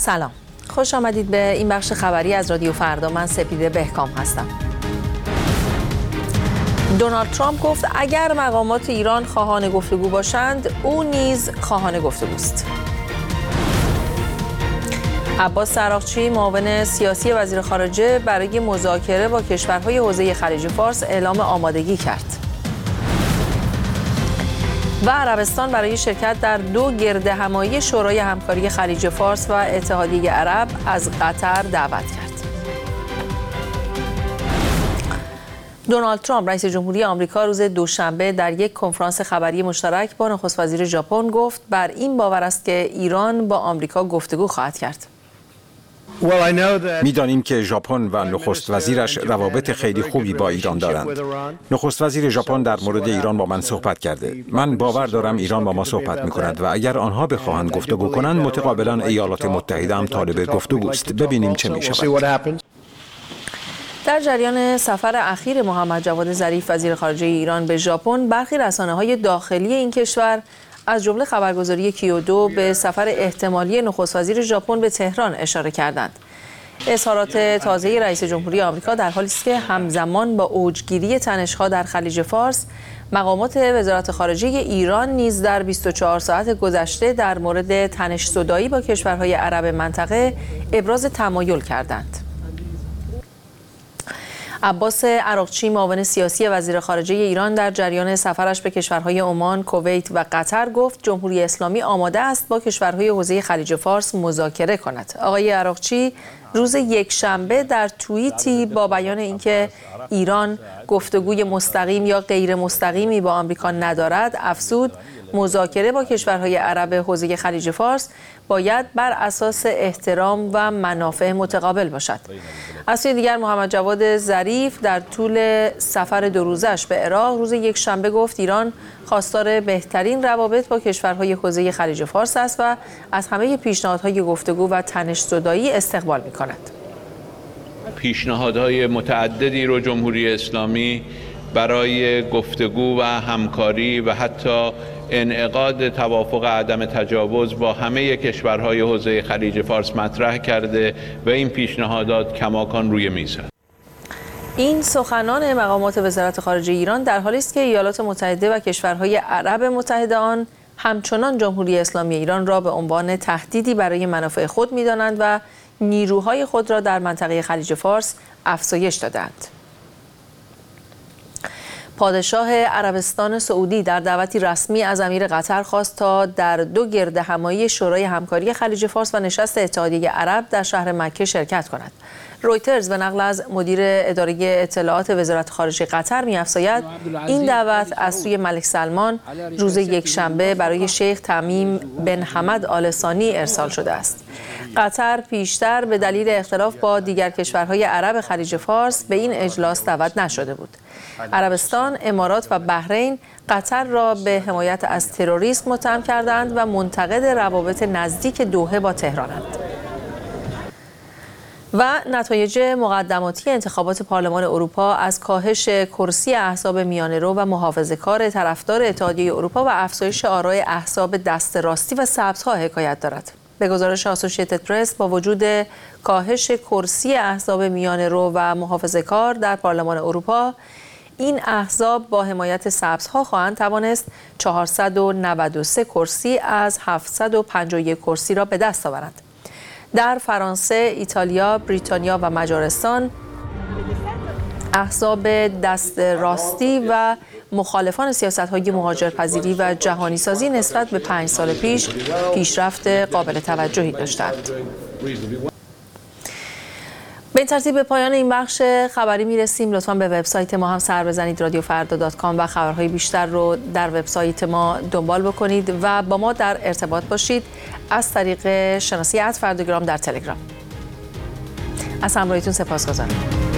سلام، خوش آمدید به این بخش خبری از رادیو فردا. من سپیده بهکام هستم. دونالد ترامپ گفت اگر مقامات ایران خواهان گفتگو باشند، او نیز خواهان گفتگوست. عباس عراقچی، معاون سیاسی وزیر خارجه، برای مذاکره با کشورهای حوزه خلیج فارس اعلام آمادگی کرد. و عربستان برای شرکت در 2 گردهمایی شورای همکاری خلیج فارس و اتحادیه عرب از قطر دعوت کرد. دونالد ترامپ رئیس جمهوری آمریکا روز دوشنبه در یک کنفرانس خبری مشترک با نخست وزیر ژاپن گفت بر این باور است که ایران با آمریکا گفتگو خواهد کرد. می‌دانیم که ژاپن و نخست وزیرش روابط خیلی خوبی با ایران دارند. نخست وزیر ژاپن در مورد ایران با من صحبت کرده. من باور دارم ایران با ما صحبت می‌کند و اگر آنها بخواهند گفتگو کنند، متقابلا ایالات متحده هم طالب گفتگوست. ببینیم چه می‌شود. در جریان سفر اخیر محمد جواد ظریف وزیر خارجه ایران به ژاپن، برخی رسانه‌های داخلی این کشور از جمله خبرگزاری کیودو به سفر احتمالی نخست وزیر ژاپن به تهران اشاره کردند. اظهارات تازه رئیس جمهوری آمریکا در حالی است که همزمان با اوجگیری تنش‌ها در خلیج فارس، مقامات وزارت خارجه ایران نیز در 24 ساعت گذشته در مورد تنش‌زدایی با کشورهای عرب منطقه ابراز تمایل کردند. عباس عراقچی، معاون سیاسی وزیر خارجه ایران، در جریان سفرش به کشورهای عمان، کویت و قطر گفت جمهوری اسلامی آماده است با کشورهای حوزه خلیج فارس مذاکره کند. آقای عراقچی روز یکشنبه در توییتی با بیان اینکه ایران گفتگوی مستقیم یا غیر مستقیمی با آمریکا ندارد، افزود مذاکره با کشورهای عرب حوزه خلیج فارس باید بر اساس احترام و منافع متقابل باشد. از سوی دیگر محمد جواد ظریف در طول سفر 2 روزش به عراق روز یکشنبه گفت ایران خواستار بهترین روابط با کشورهای حوزه خلیج فارس است و از همه پیشنهادهای گفتگو و تنش‌زدایی استقبال می‌کند. پیشنهادهای متعددی رو جمهوری اسلامی برای گفتگو و همکاری و حتی انعقاد توافق عدم تجاوز با همه کشورهای حوزه خلیج فارس مطرح کرده و این پیشنهادات کماکان روی میز است. این سخنان مقامات وزارت خارجه ایران در حالی است که ایالات متحده و کشورهای عرب متحد آن همچنان جمهوری اسلامی ایران را به عنوان تهدیدی برای منافع خود می‌دانند و نیروهای خود را در منطقه خلیج فارس افزایش دادند. پادشاه عربستان سعودی در دعوتی رسمی از امیر قطر خواست تا در 2 گردهمایی شورای همکاری خلیج فارس و نشست اتحادیه عرب در شهر مکه شرکت کند. رویترز به نقل از مدیر اداره اطلاعات وزارت خارجه قطر می‌افزاید این دعوت از سوی ملک سلمان روز یکشنبه برای شیخ تمیم بن حمد آل ثانی ارسال شده است. قطر پیشتر به دلیل اختلاف با دیگر کشورهای عرب خلیج فارس به این اجلاس دعوت نشده بود. عربستان، امارات و بحرین قطر را به حمایت از تروریسم متهم کردند و منتقد روابط نزدیک دوحه با تهرانند. و نتایج مقدماتی انتخابات پارلمان اروپا از کاهش کرسی احزاب میانه‌رو و محافظه‌کار طرفدار اتحادیه اروپا و افزایش آرای احزاب دست راستی و سبزها حکایت دارد. به گزارش آسوشییتد پرس، با وجود کاهش کرسی احزاب میانه‌رو و محافظه‌کار در پارلمان اروپا، این احزاب با حمایت سبزها خواهند توانست 493 کرسی از 751 کرسی را به دست آورند. در فرانسه، ایتالیا، بریتانیا و مجارستان احزاب دست راستی و مخالفان سیاست‌های مهاجرپذیری و جهانی‌سازی نسبت به 5 سال پیش پیشرفت قابل توجهی داشتند. به این ترتیب به پایان این بخش خبری میرسیم. لطفاً به وبسایت ما هم سر بزنید، رادیوفردا.com، و خبرهای بیشتر رو در وبسایت ما دنبال بکنید و با ما در ارتباط باشید از طریق شناسی @فرداگرام در تلگرام. از همراهیتون سپاسگزارم.